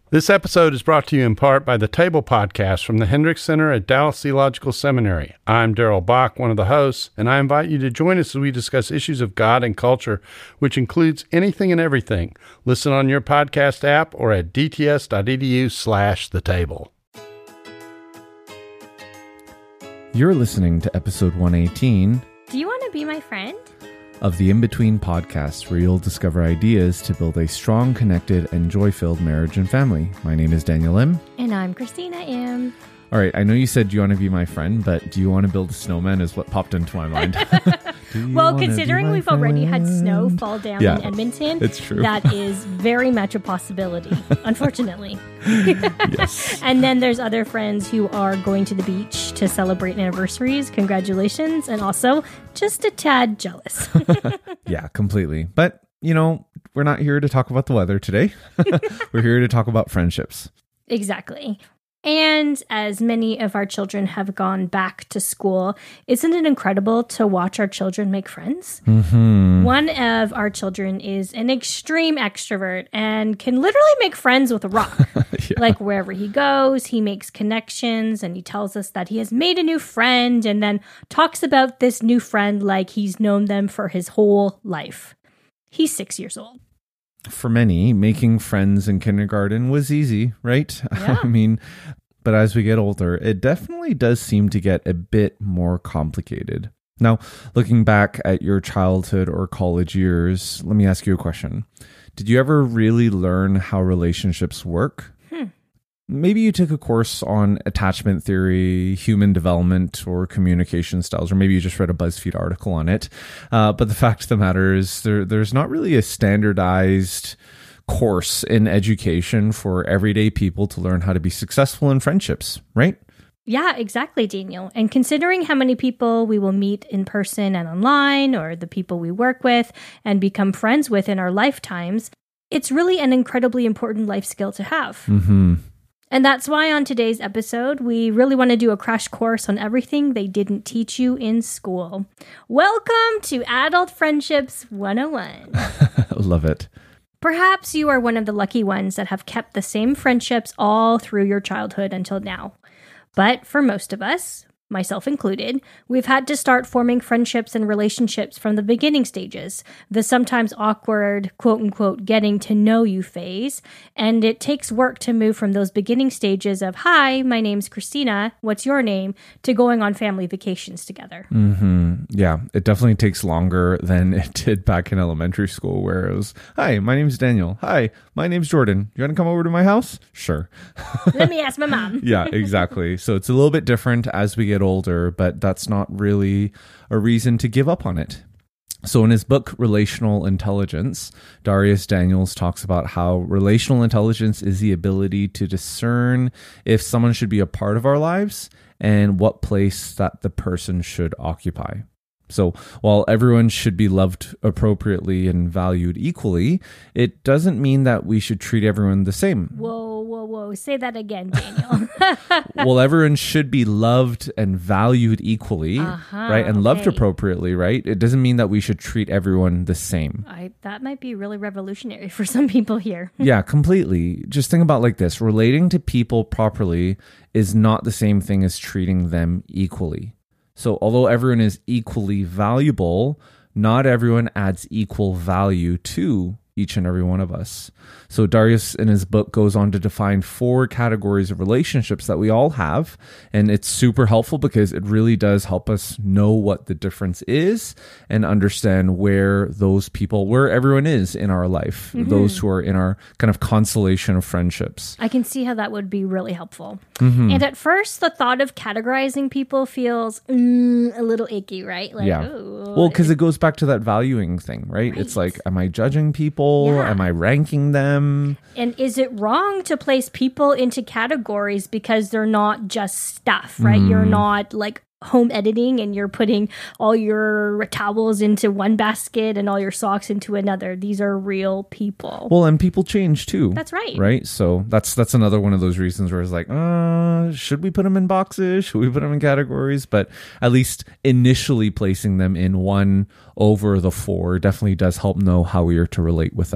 This episode is brought to you in part by the Table Podcast from the Hendricks Center at Dallas Theological Seminary. I'm Daryl Bach, one of the hosts, and I invite you to join us as we discuss issues of God and culture, which includes anything and everything. Listen on your podcast app or at dts.edu/thetable. You're listening to episode 118. Do you want to be my friend? Of the In Between podcast, where you'll discover ideas to build a strong, connected, and joy-filled marriage and family. My name is Daniel M. And I'm Christina M. All right, I know you said you want to be my friend, but do you want to build a snowman is what popped into my mind. Well, considering we've already had snow fall down in Edmonton, it's true. That is very much a possibility, unfortunately. Yes. And then there's other friends who are going to the beach to celebrate anniversaries. Congratulations. And also just a tad jealous. Yeah, completely. But, you know, we're not here to talk about the weather today. We're here to talk about friendships. Exactly. And as many of our children have gone back to school, isn't it incredible to watch our children make friends? Mm-hmm. One of our children is an extreme extrovert and can literally make friends with a rock. Yeah. Like wherever he goes, he makes connections and he tells us that he has made a new friend and then talks about this new friend like he's known them for his whole life. He's 6 years old. For many, making friends in kindergarten was easy, right? Yeah. I mean, but as we get older, it definitely does seem to get a bit more complicated. Now, looking back at your childhood or college years, let me ask you a question. Did you ever really learn how relationships work? Maybe you took a course on attachment theory, human development, or communication styles, or maybe you just read a BuzzFeed article on it. But the fact of the matter is there's not really a standardized course in education for everyday people to learn how to be successful in friendships, right? Yeah, exactly, Daniel. And considering how many people we will meet in person and online, or the people we work with and become friends with in our lifetimes, it's really an incredibly important life skill to have. Mm-hmm. And that's why on today's episode, we really want to do a crash course on everything they didn't teach you in school. Welcome to Adult Friendships 101. Love it. Perhaps you are one of the lucky ones that have kept the same friendships all through your childhood until now. But for most of us, myself included, we've had to start forming friendships and relationships from the beginning stages, the sometimes awkward, quote-unquote, getting to know you phase, and it takes work to move from those beginning stages of, hi, my name's Christina, what's your name, to going on family vacations together. Mm-hmm. Yeah, it definitely takes longer than it did back in elementary school, where it was, hi, my name's Daniel. Hi, my name's Jordan. You want to come over to my house? Sure. Let me ask my mom. Yeah, exactly. So it's a little bit different as we get older, but that's not really a reason to give up on it. So in his book, Relational Intelligence, Darius Daniels talks about how relational intelligence is the ability to discern if someone should be a part of our lives and what place that the person should occupy. So while everyone should be loved appropriately and valued equally, it doesn't mean that we should treat everyone the same. Whoa. Say that again, Daniel. Well, everyone should be loved and valued equally, right? And loved appropriately, right? It doesn't mean that we should treat everyone the same. That might be really revolutionary for some people here. Yeah, completely. Just think about like this. Relating to people properly is not the same thing as treating them equally. So although everyone is equally valuable, not everyone adds equal value to each and every one of us. So Darius in his book goes on to define 4 categories of relationships that we all have. And it's super helpful because it really does help us know what the difference is and understand where everyone is in our life, those who are in our kind of constellation of friendships. I can see how that would be really helpful. And at first, the thought of categorizing people feels a little icky, right? Like, yeah. Ooh. Well, because it goes back to that valuing thing, right? It's like, am I judging people? Yeah. Am I ranking them? And is it wrong to place people into categories because they're not just stuff, right? You're not like home editing and you're putting all your towels into one basket and all your socks into another. These are real people. Well, and people change too. That's right. Right? So that's another one of those reasons where it's like, should we put them in boxes? Should we put them in categories? But at least initially placing them in one over the 4 definitely does help know how we are to relate with them.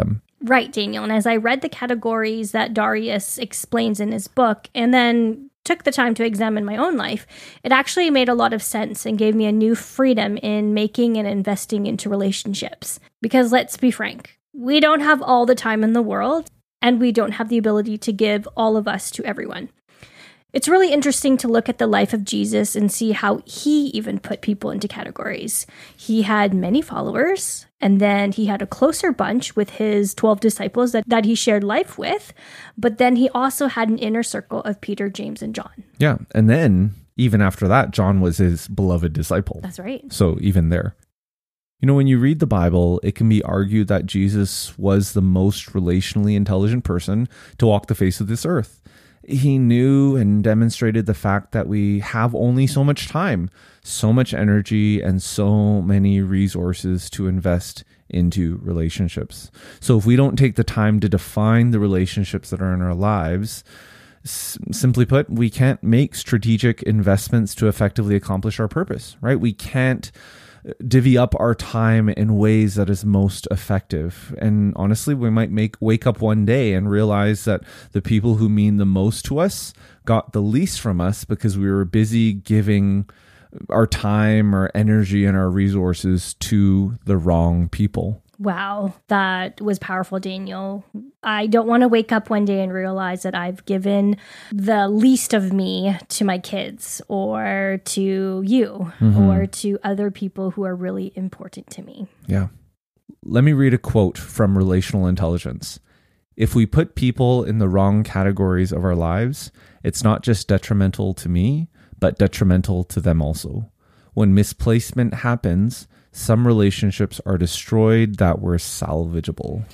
Right, Daniel. And as I read the categories that Darius explains in his book, and then took the time to examine my own life, it actually made a lot of sense and gave me a new freedom in making and investing into relationships. Because let's be frank, we don't have all the time in the world, and we don't have the ability to give all of us to everyone. It's really interesting to look at the life of Jesus and see how he even put people into categories. He had many followers, and then he had a closer bunch with his 12 disciples that he shared life with. But then he also had an inner circle of Peter, James, and John. Yeah. And then even after that, John was his beloved disciple. That's right. So even there. You know, when you read the Bible, it can be argued that Jesus was the most relationally intelligent person to walk the face of this earth. He knew and demonstrated the fact that we have only so much time, so much energy, and so many resources to invest into relationships. So if we don't take the time to define the relationships that are in our lives, simply put, we can't make strategic investments to effectively accomplish our purpose, right? We can't divvy up our time in ways that is most effective. And honestly, we might wake up one day and realize that the people who mean the most to us got the least from us because we were busy giving our time, our energy, and our resources to the wrong people. Wow, that was powerful, Daniel. I don't want to wake up one day and realize that I've given the least of me to my kids or to you or to other people who are really important to me. Yeah. Let me read a quote from Relational Intelligence. If we put people in the wrong categories of our lives, it's not just detrimental to me, but detrimental to them also. When misplacement happens, some relationships are destroyed that were salvageable.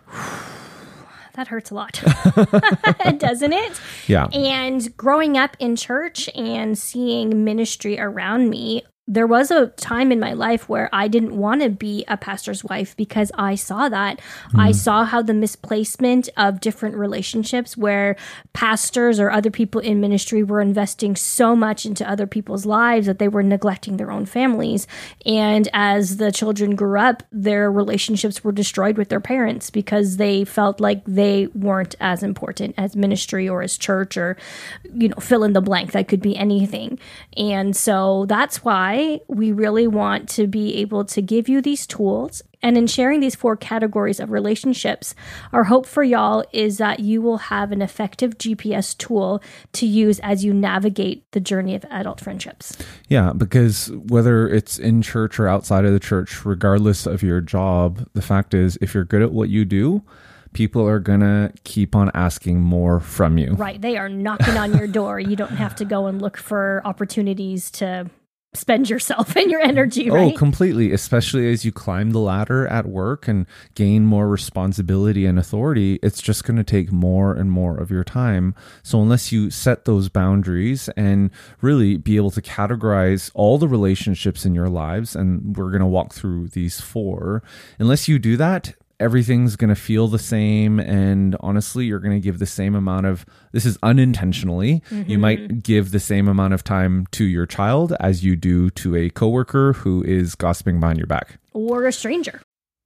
That hurts a lot, doesn't it? Yeah. And growing up in church and seeing ministry around me, there was a time in my life where I didn't want to be a pastor's wife because I saw that. I saw how the misplacement of different relationships where pastors or other people in ministry were investing so much into other people's lives that they were neglecting their own families. And as the children grew up, their relationships were destroyed with their parents because they felt like they weren't as important as ministry or as church or, fill in the blank. That could be anything. And so that's why we really want to be able to give you these tools. And in sharing these 4 categories of relationships, our hope for y'all is that you will have an effective GPS tool to use as you navigate the journey of adult friendships. Yeah, because whether it's in church or outside of the church, regardless of your job, the fact is, if you're good at what you do, people are going to keep on asking more from you. Right. They are knocking on your door. You don't have to go and look for opportunities to spend yourself and your energy, right? Oh, completely. Especially as you climb the ladder at work and gain more responsibility and authority, it's just going to take more and more of your time. So unless you set those boundaries and really be able to categorize all the relationships in your lives, and we're going to walk through these 4, unless you do that, everything's going to feel the same. And honestly, you're going to give the same amount of, this is unintentionally, you might give the same amount of time to your child as you do to a coworker who is gossiping behind your back. Or a stranger.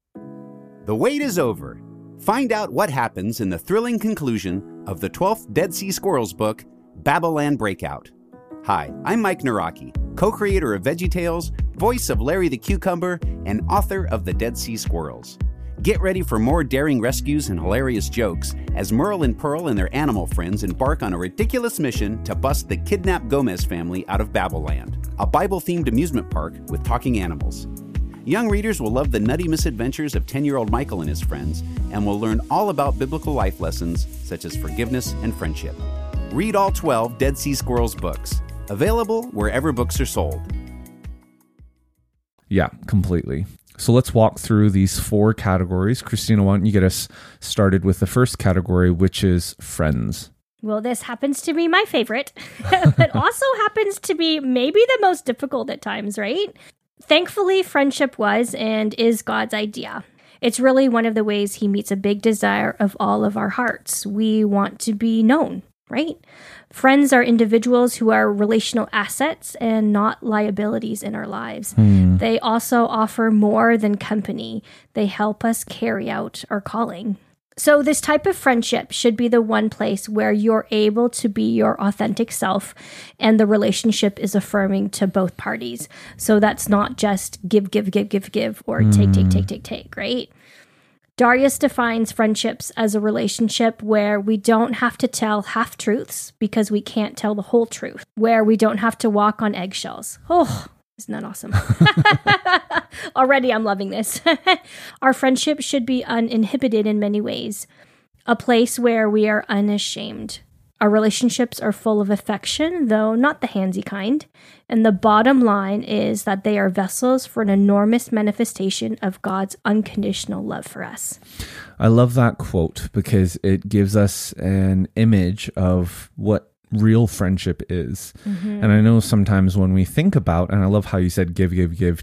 The wait is over. Find out what happens in the thrilling conclusion of the 12th Dead Sea Squirrels book, Babylon Breakout. Hi, I'm Mike Naraki, co-creator of VeggieTales, voice of Larry the Cucumber, and author of The Dead Sea Squirrels. Get ready for more daring rescues and hilarious jokes as Merle and Pearl and their animal friends embark on a ridiculous mission to bust the kidnapped Gomez family out of Babylon, a Bible-themed amusement park with talking animals. Young readers will love the nutty misadventures of 10-year-old Michael and his friends and will learn all about biblical life lessons such as forgiveness and friendship. Read all 12 Dead Sea Squirrels books, available wherever books are sold. Yeah, completely. So let's walk through these 4 categories. Christina, why don't you get us started with the first category, which is friends? Well, this happens to be my favorite, but also happens to be maybe the most difficult at times, right? Thankfully, friendship was and is God's idea. It's really one of the ways he meets a big desire of all of our hearts. We want to be known, right? Friends are individuals who are relational assets and not liabilities in our lives. They also offer more than company. They help us carry out our calling. So this type of friendship should be the one place where you're able to be your authentic self and the relationship is affirming to both parties. So that's not just give, or take, right? Darius defines friendships as a relationship where we don't have to tell half-truths because we can't tell the whole truth, where we don't have to walk on eggshells. Oh, isn't that awesome? Already I'm loving this. Our friendship should be uninhibited in many ways, a place where we are unashamed. Our relationships are full of affection, though not the handsy kind. And the bottom line is that they are vessels for an enormous manifestation of God's unconditional love for us. I love that quote because it gives us an image of what real friendship is. And I know sometimes when we think about, and I love how you said give,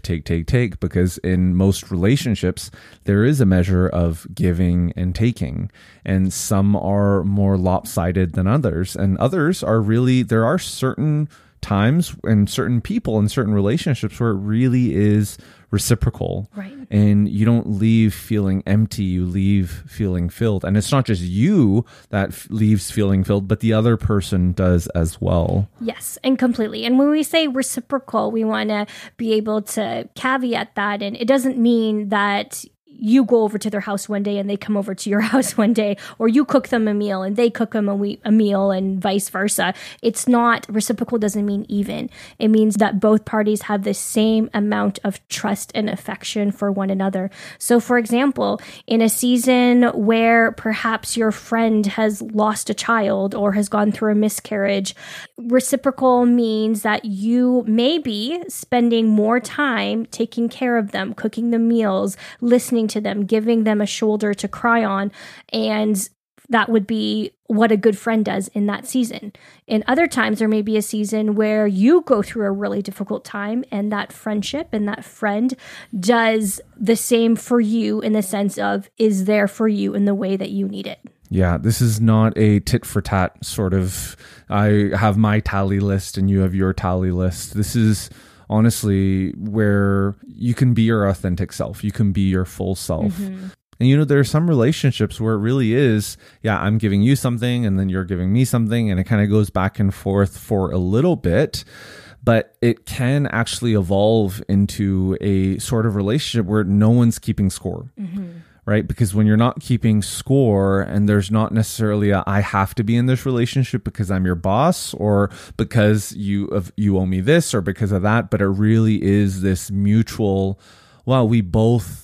take, because in most relationships, there is a measure of giving and taking. And some are more lopsided than others. And others are really, there are certain times and certain people in certain relationships where it really is reciprocal. Right. And you don't leave feeling empty, you leave feeling filled. And it's not just you that leaves feeling filled, but the other person does as well. Yes, and completely. And when we say reciprocal, we want to be able to caveat that. And it doesn't mean that you go over to their house one day and they come over to your house one day, or you cook them a meal and they cook them a meal and vice versa. It's not reciprocal, doesn't mean even. It means that both parties have the same amount of trust and affection for one another. So for example, in a season where perhaps your friend has lost a child or has gone through a miscarriage, reciprocal means that you may be spending more time taking care of them, cooking the meals, listening to them, giving them a shoulder to cry on. And that would be what a good friend does in that season. In other times, there may be a season where you go through a really difficult time and that friendship and that friend does the same for you in the sense of is there for you in the way that you need it. Yeah, this is not a tit for tat sort of, I have my tally list and you have your tally list. This is honestly where you can be your authentic self. You can be your full self. And there are some relationships where it really is, I'm giving you something and then you're giving me something, and it kind of goes back and forth for a little bit. But it can actually evolve into a sort of relationship where no one's keeping score. Right? Because when you're not keeping score and there's not necessarily I have to be in this relationship because I'm your boss or because you owe me this or because of that, but it really is this mutual, we both,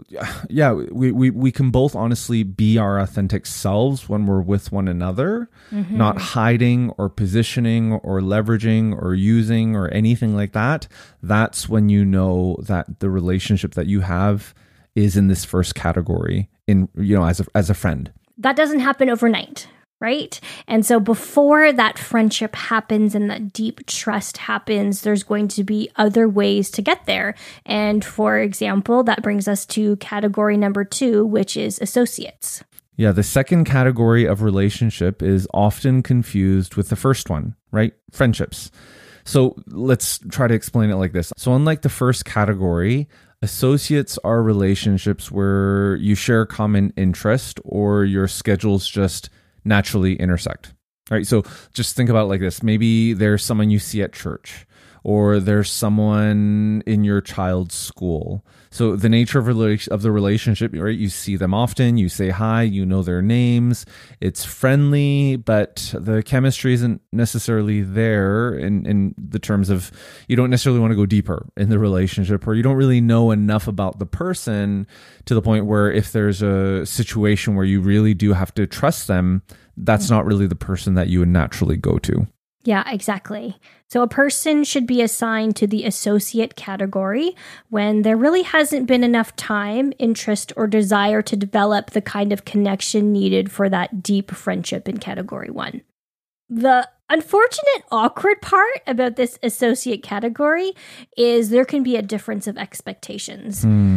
we can both honestly be our authentic selves when we're with one another, not hiding or positioning or leveraging or using or anything like that. That's when you know that the relationship that you have is in this first category as a friend. That doesn't happen overnight, right? And so before that friendship happens and that deep trust happens, there's going to be other ways to get there. And for example, that brings us to category number 2, which is associates. Yeah, the second category of relationship is often confused with the first one, right? Friendships. So let's try to explain it like this. So unlike the first category, associates are relationships where you share common interest or your schedules just naturally intersect. All right, so just think about it like this. Maybe there's someone you see at church, or there's someone in your child's school. So the nature of the relationship, right? You see them often, you say hi, you know their names. It's friendly, but the chemistry isn't necessarily there in the terms of you don't necessarily want to go deeper in the relationship, or you don't really know enough about the person to the point where if there's a situation where you really do have to trust them, that's not really the person that you would naturally go to. Yeah, exactly. So a person should be assigned to the associate category when there really hasn't been enough time, interest, or desire to develop the kind of connection needed for that deep friendship in category 1. The unfortunate, awkward part about this associate category is there can be a difference of expectations.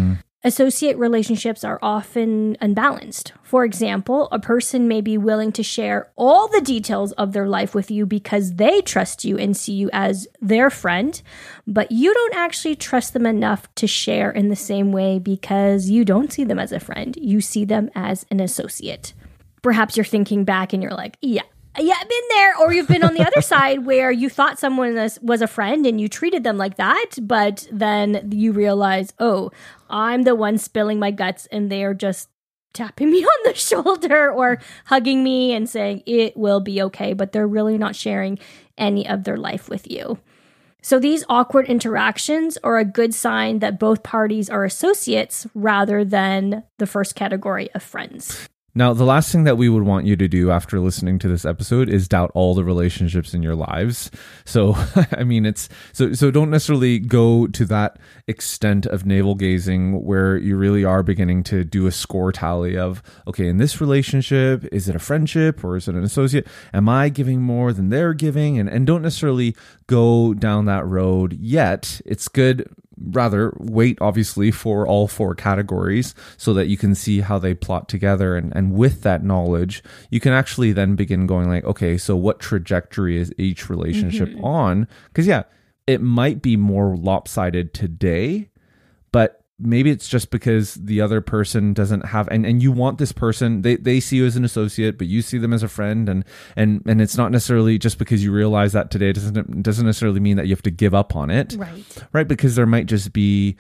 Associate relationships are often unbalanced. For example, a person may be willing to share all the details of their life with you because they trust you and see you as their friend, but you don't actually trust them enough to share in the same way because you don't see them as a friend. You see them as an associate. Perhaps you're thinking back and you're like, yeah, I've been there. Or you've been on the other side where you thought someone was a friend and you treated them like that, but then you realize, oh, I'm the one spilling my guts and they're just tapping me on the shoulder or hugging me and saying it will be okay, but they're really not sharing any of their life with you. So these awkward interactions are a good sign that both parties are associates rather than the first category of friends. Now, the last thing that we would want you to do after listening to this episode is doubt all the relationships in your lives. So, I mean, so don't necessarily go to that extent of navel gazing where you really are beginning to do a score tally of, okay, in this relationship, is it a friendship or is it an associate? Am I giving more than they're giving? And don't necessarily go down that road yet. It's good. Rather, wait, obviously, for all four categories so that you can see how they plot together. And with that knowledge, you can actually then begin going like, okay, so what trajectory is each relationship on? Because, yeah, it might be more lopsided today, but maybe it's just because the other person doesn't have, and you want this person, they see you as an associate, but you see them as a friend. And it's not necessarily just because you realize that today doesn't necessarily mean that you have to give up on it. Right. Because there might just be,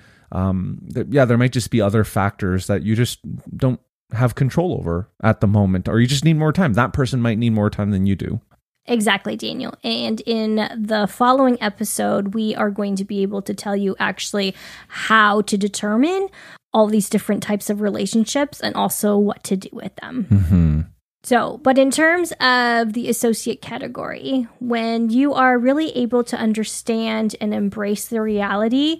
there might just be other factors that you just don't have control over at the moment, or you just need more time. That person might need more time than you do. Exactly, Daniel. And in the following episode, we are going to be able to tell you actually how to determine all these different types of relationships and also what to do with them. Mm-hmm. So, but in terms of the associate category, when you are really able to understand and embrace the reality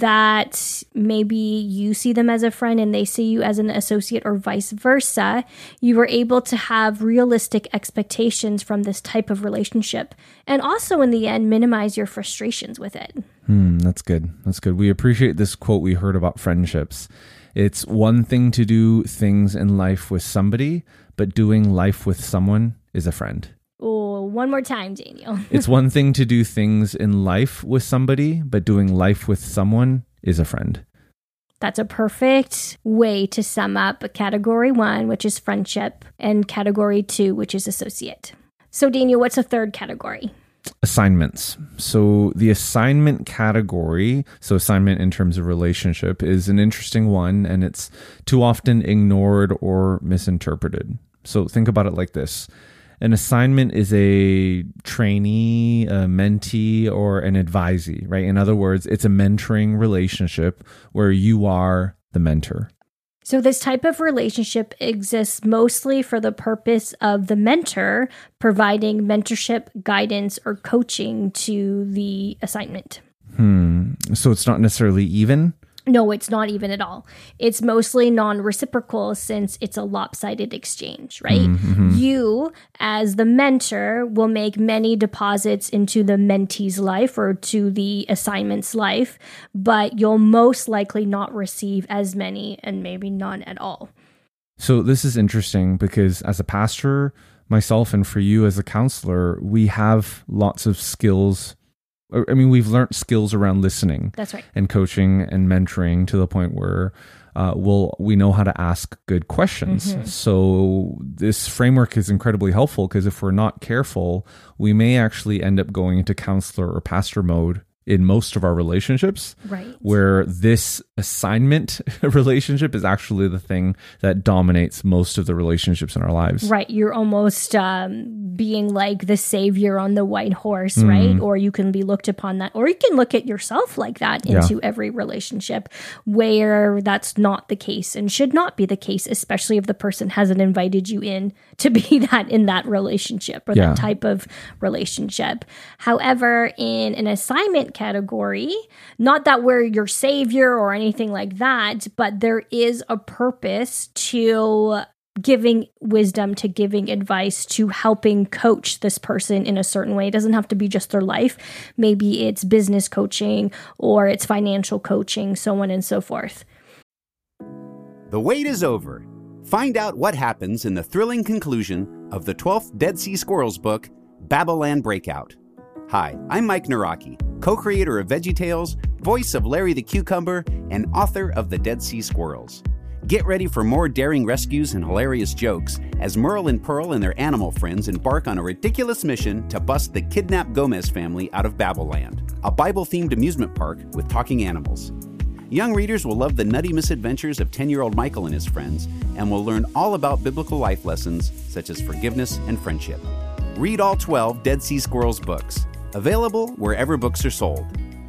that maybe you see them as a friend and they see you as an associate or vice versa, you are able to have realistic expectations from this type of relationship and also in the end minimize your frustrations with it. That's good. That's good. We appreciate this quote we heard about friendships. It's one thing to do things in life with somebody, but doing life with someone is a friend. Oh, one more time, Daniel. It's one thing to do things in life with somebody, but doing life with someone is a friend. That's a perfect way to sum up category 1, which is friendship, and category 2, which is associate. So, Daniel, what's a third category? Assignments. So the assignment category, so assignment in terms of relationship, is an interesting one, and it's too often ignored or misinterpreted. So think about it like this. An assignment is a trainee, a mentee, or an advisee, right? In other words, it's a mentoring relationship where you are the mentor. So this type of relationship exists mostly for the purpose of the mentor providing mentorship, guidance, or coaching to the assignment. So it's not necessarily even? No, it's not even at all. It's mostly non-reciprocal since it's a lopsided exchange, right? Mm-hmm. You, as the mentor, will make many deposits into the mentee's life or to the assignment's life, but you'll most likely not receive as many and maybe none at all. So this is interesting because as a pastor, myself, and for you as a counselor, we have lots of skills. I mean, we've learned skills around listening. That's right. And coaching and mentoring to the point where we know how to ask good questions. Mm-hmm. So this framework is incredibly helpful because if we're not careful, we may actually end up going into counselor or pastor mode in most of our relationships, right, where this assignment relationship is actually the thing that dominates most of the relationships in our lives. Right. You're almost being like the savior on the white horse, right? Or you can be looked upon that, or you can look at yourself like that into every relationship where that's not the case and should not be the case, especially if the person hasn't invited you in to be that in that relationship or that type of relationship. However, in an assignment category, not that we're your savior or anything like that, but there is a purpose to giving wisdom, to giving advice, to helping coach this person in a certain way. It doesn't have to be just their life. Maybe it's business coaching or it's financial coaching, so on and so forth. The wait is over. Find out what happens in the thrilling conclusion of the 12th Dead Sea Squirrels book, Babylon Breakout. Hi, I'm Mike Naraki, co-creator of VeggieTales, voice of Larry the Cucumber, and author of The Dead Sea Squirrels. Get ready for more daring rescues and hilarious jokes as Merle and Pearl and their animal friends embark on a ridiculous mission to bust the kidnapped Gomez family out of Babylon, a Bible-themed amusement park with talking animals. Young readers will love the nutty misadventures of 10-year-old Michael and his friends and will learn all about biblical life lessons such as forgiveness and friendship. Read all 12 Dead Sea Squirrels books. Available wherever books are sold.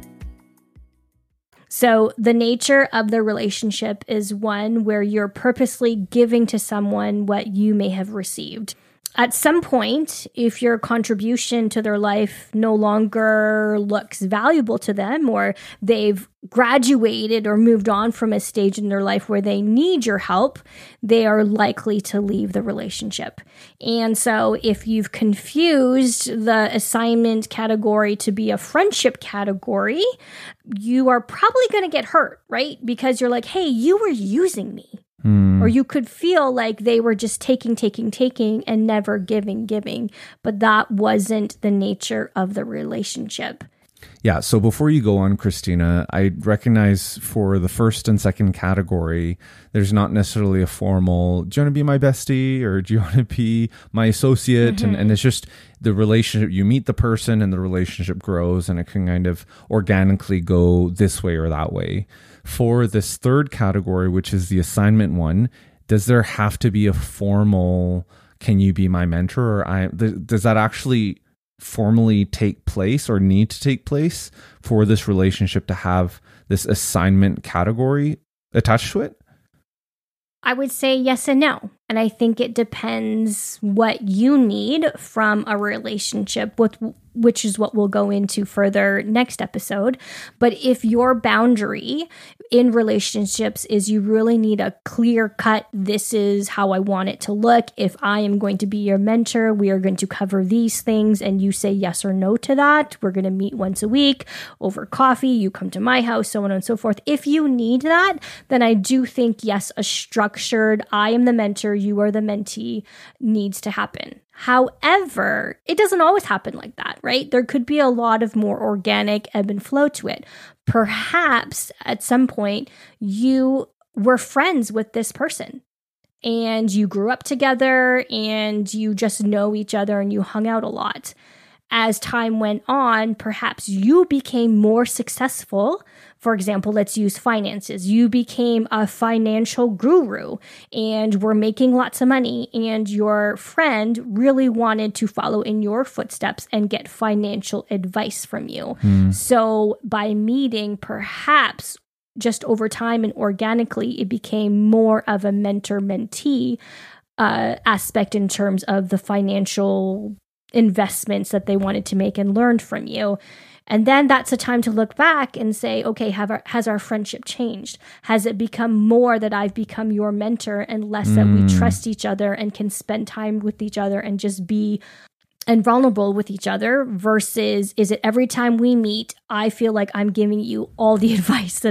So the nature of the relationship is one where you're purposely giving to someone what you may have received. At some point, if your contribution to their life no longer looks valuable to them, or they've graduated or moved on from a stage in their life where they need your help, they are likely to leave the relationship. And so if you've confused the assignment category to be a friendship category, you are probably going to get hurt, right? Because you're like, hey, you were using me. Or you could feel like they were just taking, and never giving. But that wasn't the nature of the relationship. Yeah, so before you go on, Christina, I recognize for the first and second category, there's not necessarily a formal, do you want to be my bestie or do you want to be my associate? Mm-hmm. And it's just the relationship, you meet the person and the relationship grows and it can kind of organically go this way or that way. For this third category, which is the assignment one, does there have to be a formal, can you be my mentor? Or does that actually formally take place or need to take place for this relationship to have this assignment category attached to it? I would say yes and no. And I think it depends what you need from a relationship, which is what we'll go into further next episode. But if your boundary in relationships is you really need a clear cut, this is how I want it to look. If I am going to be your mentor, we are going to cover these things and you say yes or no to that. We're going to meet once a week over coffee. You come to my house, so on and so forth. If you need that, then I do think, yes, a structured, I am the mentor, you are the mentee needs to happen. However, it doesn't always happen like that, right? There could be a lot of more organic ebb and flow to it. Perhaps at some point you were friends with this person and you grew up together and you just know each other and you hung out a lot. As time went on, perhaps you became more successful. For example, let's use finances. You became a financial guru and were making lots of money, and your friend really wanted to follow in your footsteps and get financial advice from you. So by meeting, perhaps just over time and organically, it became more of a mentor-mentee aspect in terms of the financial investments that they wanted to make and learned from you. And then that's a time to look back and say, okay, has our friendship changed? Has it become more that I've become your mentor and less that we trust each other and can spend time with each other and just be and vulnerable with each other, versus is it every time we meet, I feel like I'm giving you all the advice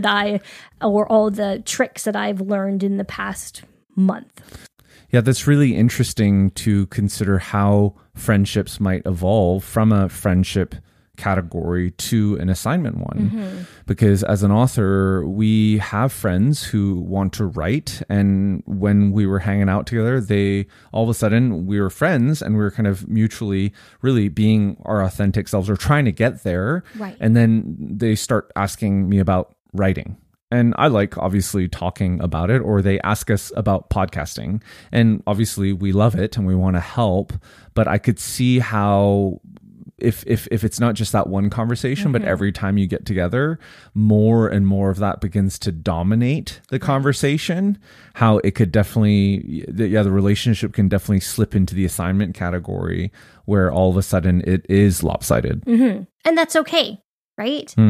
or all the tricks that I've learned in the past month? Yeah, that's really interesting to consider how friendships might evolve from a friendship category to an assignment one. Mm-hmm. Because as an author, we have friends who want to write. And when we were hanging out together, all of a sudden we were friends and we were kind of mutually really being our authentic selves or trying to get there. Right. And then they start asking me about writing. And I like obviously talking about it, or they ask us about podcasting. And obviously we love it and we want to help. But I could see how if it's not just that one conversation, but every time you get together, more and more of that begins to dominate the conversation, how it could definitely, the relationship can definitely slip into the assignment category where all of a sudden it is lopsided. Mm-hmm. And that's okay, right?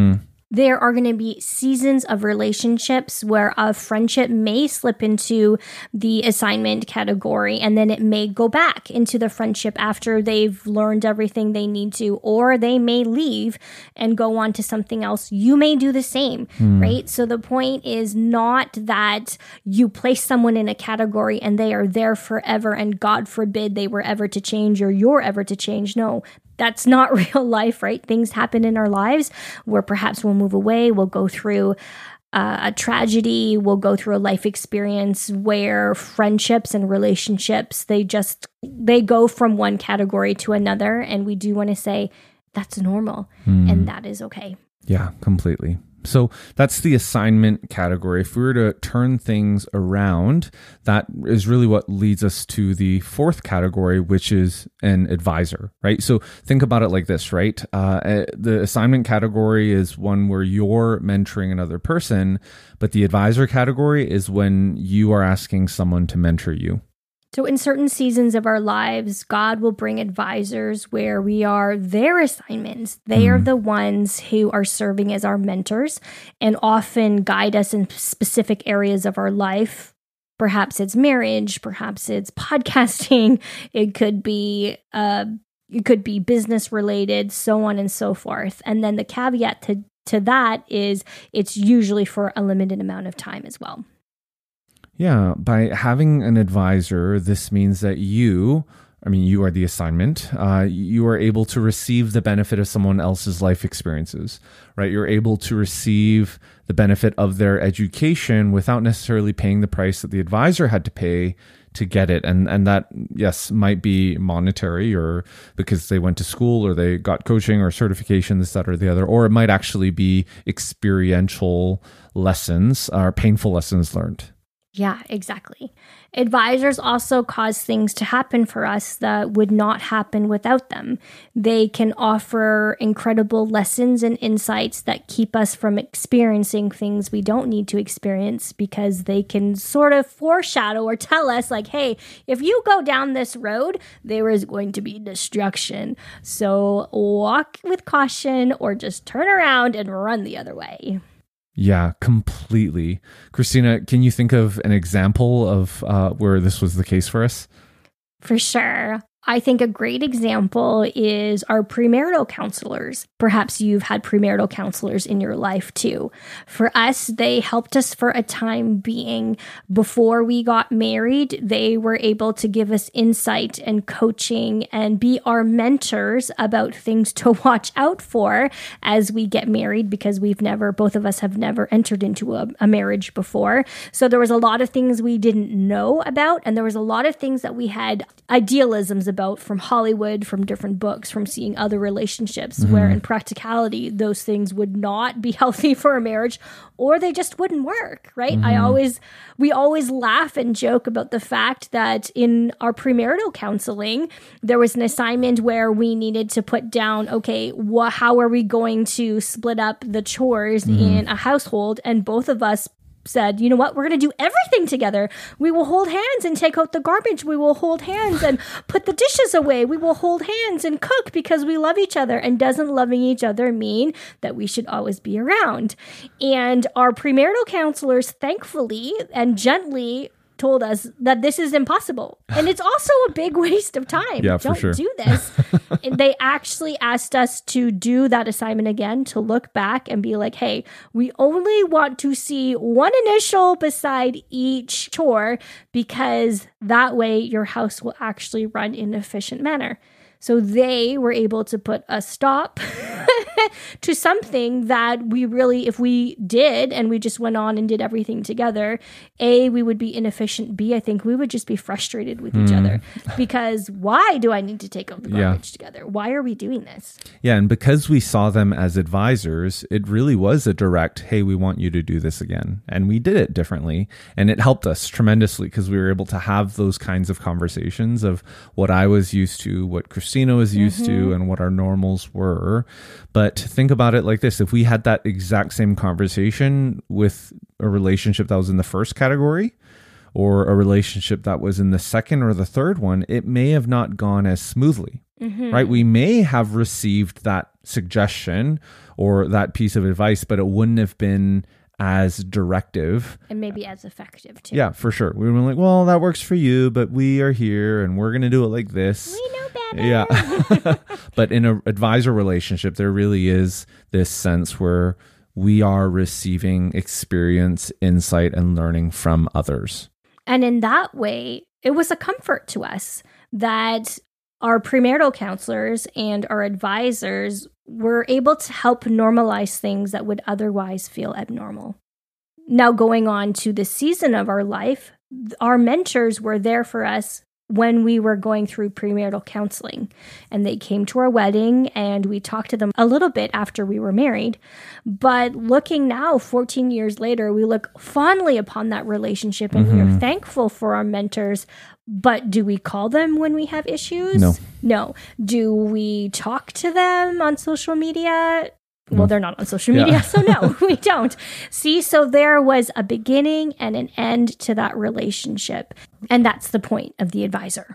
There are going to be seasons of relationships where a friendship may slip into the assignment category, and then it may go back into the friendship after they've learned everything they need to, or they may leave and go on to something else. You may do the same, right? So the point is not that you place someone in a category and they are there forever, and God forbid they were ever to change or you're ever to change. No, that's not real life, right? Things happen in our lives where perhaps we'll move away, we'll go through a tragedy, we'll go through a life experience where friendships and relationships, they go from one category to another. And we do want to say that's normal and that is okay. Yeah, completely. So that's the assignment category. If we were to turn things around, that is really what leads us to the fourth category, which is an advisor, right? So think about it like this, right? The assignment category is one where you're mentoring another person, but the advisor category is when you are asking someone to mentor you. So in certain seasons of our lives, God will bring advisors where we are their assignments. They are the ones who are serving as our mentors and often guide us in specific areas of our life. Perhaps it's marriage, perhaps it's podcasting, it could be business related, so on and so forth. And then the caveat to that is it's usually for a limited amount of time as well. Yeah, by having an advisor, this means that you are the assignment. You are able to receive the benefit of someone else's life experiences, right? You're able to receive the benefit of their education without necessarily paying the price that the advisor had to pay to get it. And that, yes, might be monetary or because they went to school or they got coaching or certification, this, that, or the other, or it might actually be experiential lessons or painful lessons learned. Yeah, exactly. Advisors also cause things to happen for us that would not happen without them. They can offer incredible lessons and insights that keep us from experiencing things we don't need to experience because they can sort of foreshadow or tell us like, hey, if you go down this road, there is going to be destruction. So walk with caution or just turn around and run the other way. Yeah, completely. Christina, can you think of an example of where this was the case for us? For sure. I think a great example is our premarital counselors. Perhaps you've had premarital counselors in your life too. For us, they helped us for a time being. Before we got married, they were able to give us insight and coaching and be our mentors about things to watch out for as we get married because both of us have never entered into a marriage before. So there was a lot of things we didn't know about, and there was a lot of things that we had idealisms about from Hollywood, from different books, from seeing other relationships, where in practicality, those things would not be healthy for a marriage or they just wouldn't work, right? We always laugh and joke about the fact that in our premarital counseling, there was an assignment where we needed to put down, okay, how are we going to split up the chores in a household? And both of us said, you know what, we're going to do everything together. We will hold hands and take out the garbage. We will hold hands and put the dishes away. We will hold hands and cook because we love each other. And doesn't loving each other mean that we should always be around? And our premarital counselors, thankfully and gently, told us that this is impossible. And it's also a big waste of time. Yeah, Don't for sure. do this. And they actually asked us to do that assignment again, to look back and be like, hey, we only want to see one initial beside each chore because that way your house will actually run in an efficient manner. So they were able to put a stop to something that we really, if we did and we just went on and did everything together, A, we would be inefficient. B, I think we would just be frustrated with each other because why do I need to take out the garbage together? Why are we doing this? Yeah, and because we saw them as advisors, it really was a direct, hey, we want you to do this again. And we did it differently. And it helped us tremendously because we were able to have those kinds of conversations of what I was used to, what Christina was used to, and what our normals were. But think about it like this. If we had that exact same conversation with a relationship that was in the first category, or a relationship that was in the second or the third one, it may have not gone as smoothly, right? We may have received that suggestion or that piece of advice, but it wouldn't have been as directive. And maybe as effective too. Yeah, for sure. We were like, well, that works for you, but we are here and we're going to do it like this. We know better. Yeah. But in an advisor relationship, there really is this sense where we are receiving experience, insight, and learning from others. And in that way, it was a comfort to us that our premarital counselors and our advisors were able to help normalize things that would otherwise feel abnormal. Now, going on to the season of our life, our mentors were there for us when we were going through premarital counseling. And they came to our wedding and we talked to them a little bit after we were married. But looking now, 14 years later, we look fondly upon that relationship and we are thankful for our mentors. But do we call them when we have issues? No. Do we talk to them on social media? Well, they're not on social media, so no, we don't. See, so there was a beginning and an end to that relationship. And that's the point of the advisor.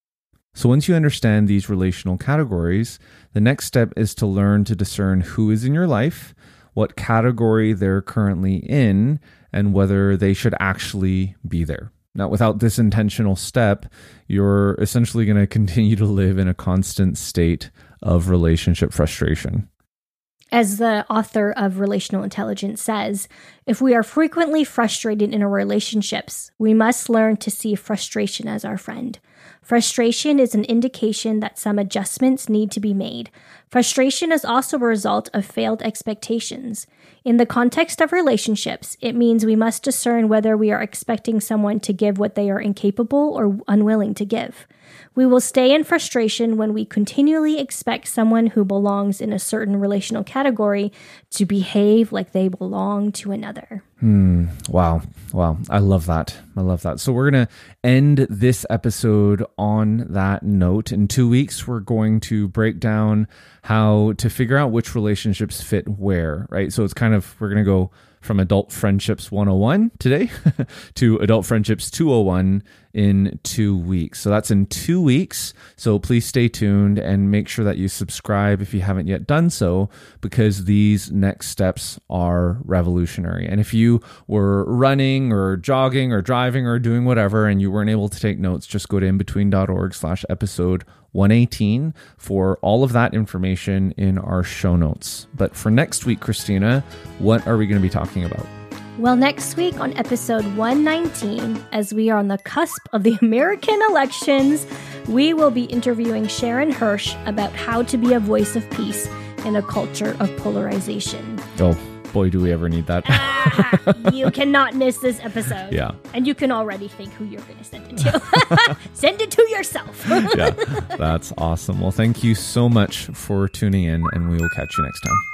So once you understand these relational categories, the next step is to learn to discern who is in your life, what category they're currently in, and whether they should actually be there. Now, without this intentional step, you're essentially going to continue to live in a constant state of relationship frustration. As the author of Relational Intelligence says, if we are frequently frustrated in our relationships, we must learn to see frustration as our friend. Frustration is an indication that some adjustments need to be made. Frustration is also a result of failed expectations. In the context of relationships, it means we must discern whether we are expecting someone to give what they are incapable or unwilling to give. We will stay in frustration when we continually expect someone who belongs in a certain relational category to behave like they belong to another. Wow. I love that. So we're going to end this episode on that note. In 2 weeks, we're going to break down how to figure out which relationships fit where, right? So it's we're going to go from Adult Friendships 101 today to Adult Friendships 201 in 2 weeks. So that's in 2 weeks. So please stay tuned and make sure that you subscribe if you haven't yet done so, because these next steps are revolutionary. And if you were running or jogging or driving or doing whatever and you weren't able to take notes, just go to inbetween.org/episode 118 for all of that information in our show notes. But for next week, Christina, what are we going to be talking about? Well, next week on episode 119, as we are on the cusp of the American elections, we will be interviewing Sharon Hirsch about how to be a voice of peace in a culture of polarization. Oh, boy, do we ever need that. You cannot miss this episode. Yeah. And you can already think who you're going to send it to. Send it to yourself. Yeah, that's awesome. Well, thank you so much for tuning in, and we will catch you next time.